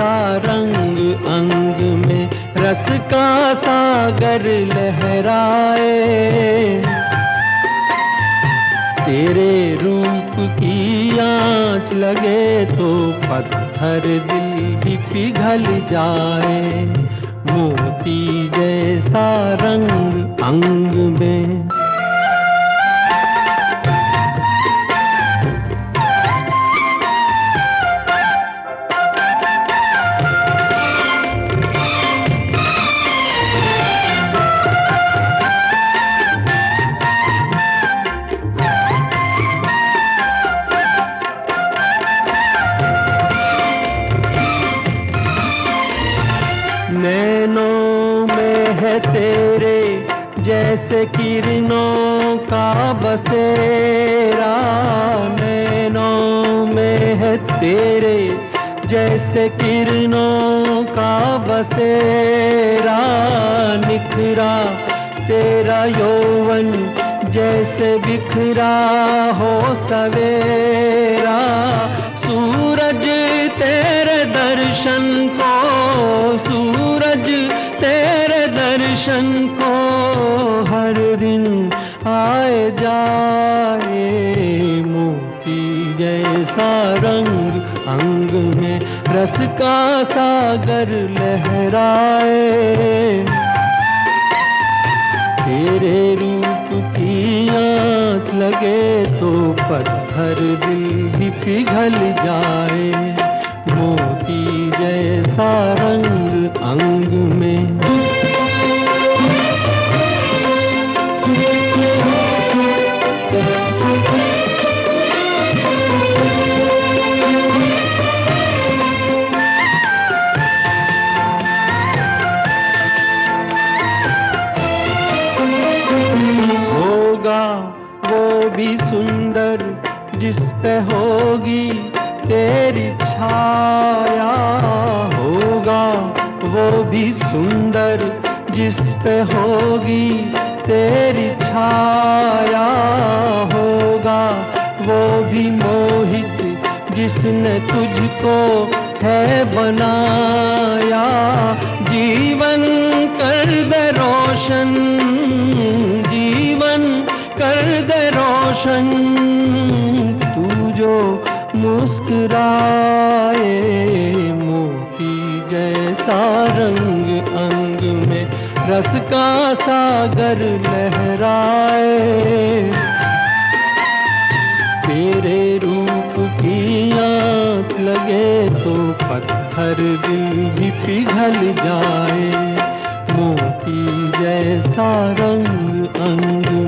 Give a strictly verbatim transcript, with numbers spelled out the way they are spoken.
जैसा रंग अंग में रस का सागर लहराए। तेरे रूप की आँच लगे तो पत्थर दिल भी पिघल जाए। मोती जैसा रंग अंग में। नैनों में है तेरे जैसे किरणों का बसेरा। नैनों में है तेरे जैसे किरणों का बसेरा। निखरा तेरा यौवन जैसे बिखरा हो सवेरा। सूरज तेरे दर्शन को सूरज तेरे दर्शन को हर दिन आए जाए। मोती जैसा रंग अंग में रस का सागर लहराए। तेरे रूप की आँच लगे तो पत्थर दिल भी पिघल जाए। मोती जैसा रंग अंग में। होगा वो भी सुंदर जिस पे होगी तेरी छाया। होगा वो भी सुंदर जिस पे होगी तेरी छाया। होगा वो भी मोहित जिसने तुझको है बनाया। जीवन कर दे रोशन जीवन कर दे रोशन तू जो मुस्कुराए। मोती जैसा रंग अंग में रस का सागर लहराए। तेरे रूप की आँच लगे तो पत्थर दिल भी पिघल जाए। मोती जैसा रंग अंग